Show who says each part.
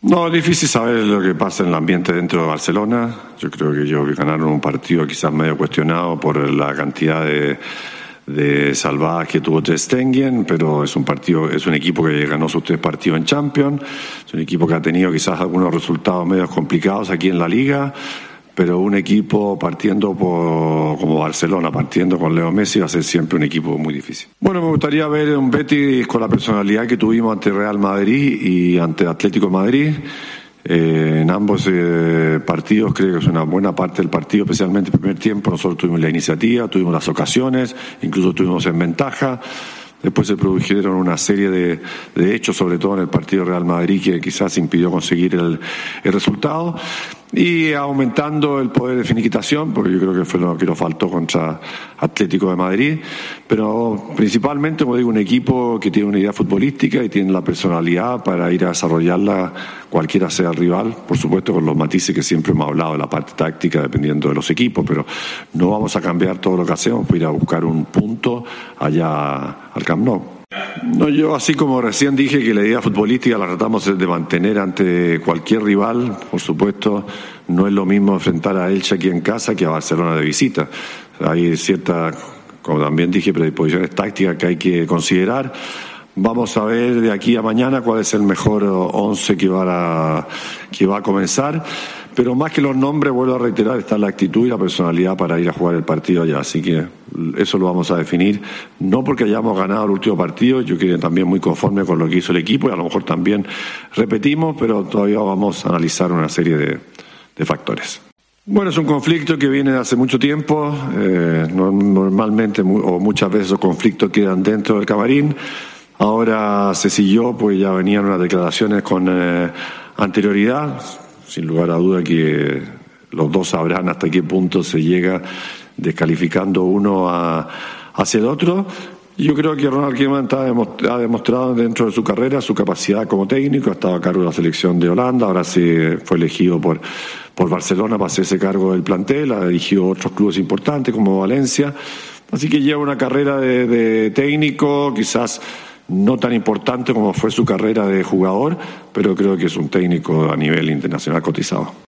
Speaker 1: No, es difícil saber lo que pasa en el ambiente dentro de Barcelona. Yo creo que ellos ganaron un partido quizás medio cuestionado por la cantidad de salvadas que tuvo Ter Stegen, pero es un equipo que ganó sus 3 partidos en Champions, es un equipo que ha tenido quizás algunos resultados medio complicados aquí en la Liga, pero un equipo como Barcelona, partiendo con Leo Messi, va a ser siempre un equipo muy difícil. Bueno, me gustaría ver un Betis con la personalidad que tuvimos ante Real Madrid y ante Atlético de Madrid. En ambos partidos creo que es una buena parte del partido, especialmente el primer tiempo. Nosotros tuvimos la iniciativa, tuvimos las ocasiones, incluso estuvimos en ventaja. Después se produjeron una serie de hechos, sobre todo en el partido Real Madrid, que quizás impidió conseguir el resultado. Y aumentando el poder de finiquitación, porque yo creo que fue lo que nos faltó contra Atlético de Madrid. Pero principalmente, como digo, un equipo que tiene una idea futbolística y tiene la personalidad para ir a desarrollarla cualquiera sea el rival. Por supuesto, con los matices que siempre hemos hablado de la parte táctica, dependiendo de los equipos, pero no vamos a cambiar todo lo que hacemos para ir a buscar un punto allá al Camp Nou. No, yo así como recién dije que la idea futbolística la tratamos de mantener ante cualquier rival. Por supuesto, no es lo mismo enfrentar a Elche aquí en casa que a Barcelona de visita. Hay ciertas, como también dije, predisposiciones tácticas que hay que considerar. Vamos a ver de aquí a mañana cuál es el mejor 11 que va a comenzar. Pero más que los nombres, vuelvo a reiterar, está la actitud y la personalidad para ir a jugar el partido allá. Así que eso lo vamos a definir. No porque hayamos ganado el último partido, yo quedé también muy conforme con lo que hizo el equipo y a lo mejor también repetimos, pero todavía vamos a analizar una serie de factores. Bueno, es un conflicto que viene de hace mucho tiempo. Normalmente o muchas veces los conflictos quedan dentro del camarín. Ahora se siguió, pues ya venían unas declaraciones con anterioridad. Sin lugar a duda que los dos sabrán hasta qué punto se llega descalificando uno hacia el otro. Yo creo que Ronald Koeman ha demostrado dentro de su carrera su capacidad como técnico. Ha estado a cargo de la selección de Holanda, ahora se fue elegido por Barcelona para hacerse cargo del plantel, ha dirigido otros clubes importantes como Valencia. Así que lleva una carrera de técnico, quizás no tan importante como fue su carrera de jugador, pero creo que es un técnico a nivel internacional cotizado.